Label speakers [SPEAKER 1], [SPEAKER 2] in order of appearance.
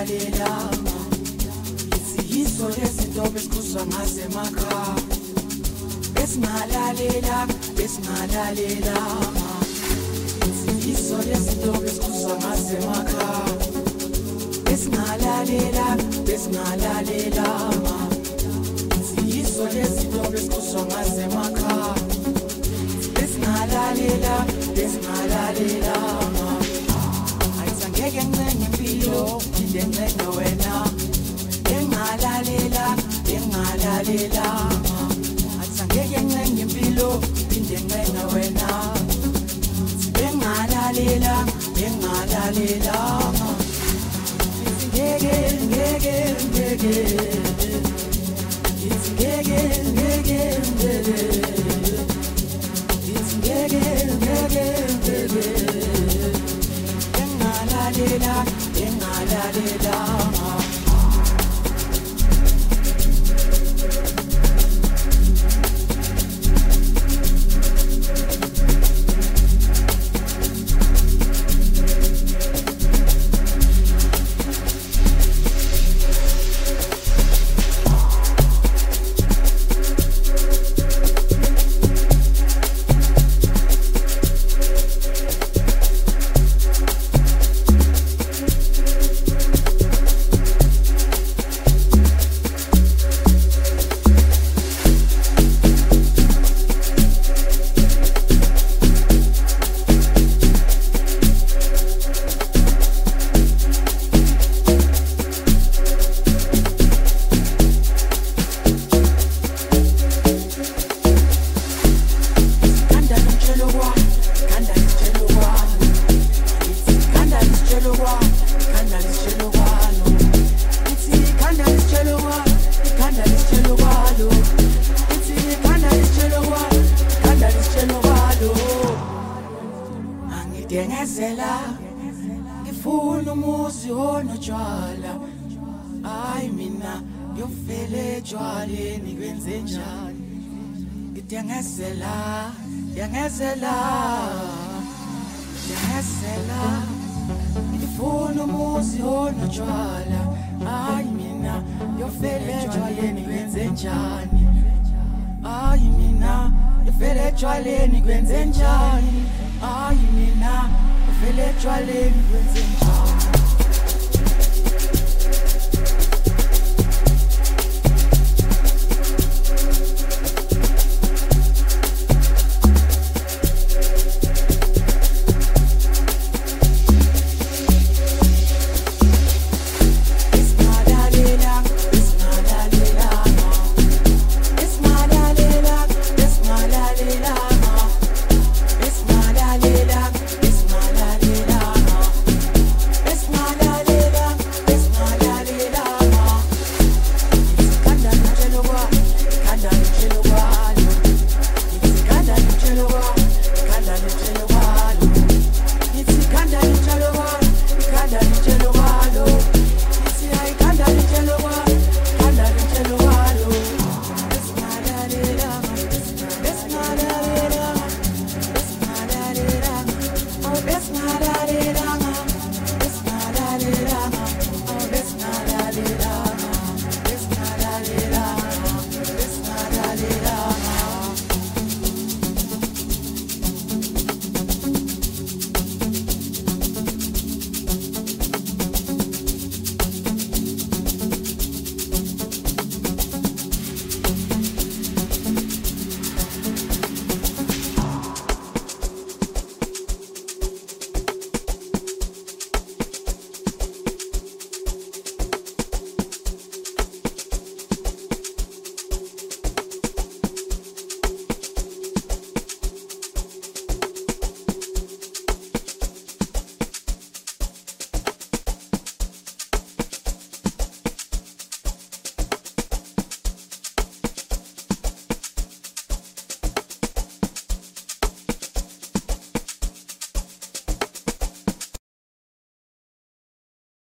[SPEAKER 1] esingalalelanga yiso lezinto besikhuzwa ngasemakhaya esingalalelanga yiso lezinto besikhuzwa ngasemakhaya esingalalelanga yiso lezinto besikhuzwa ngasemakhaya esingalalelanga ayisangeke ncenye impilo ndencenye wena engalalela ayisangeke ncenye impilo ndencenye wena engalalela ngeke ngifuna umuzi onotshwala ay mina ngiyofela etshwaleni kwenze njani ngidengezela ngifuna umuzi onotshwala ay mina ngiyofela etshwaleni kwenze njani ay mina ngiyofela etshwaleni kwenze njani ay mina ngiyofela etshwaleni kwenze njani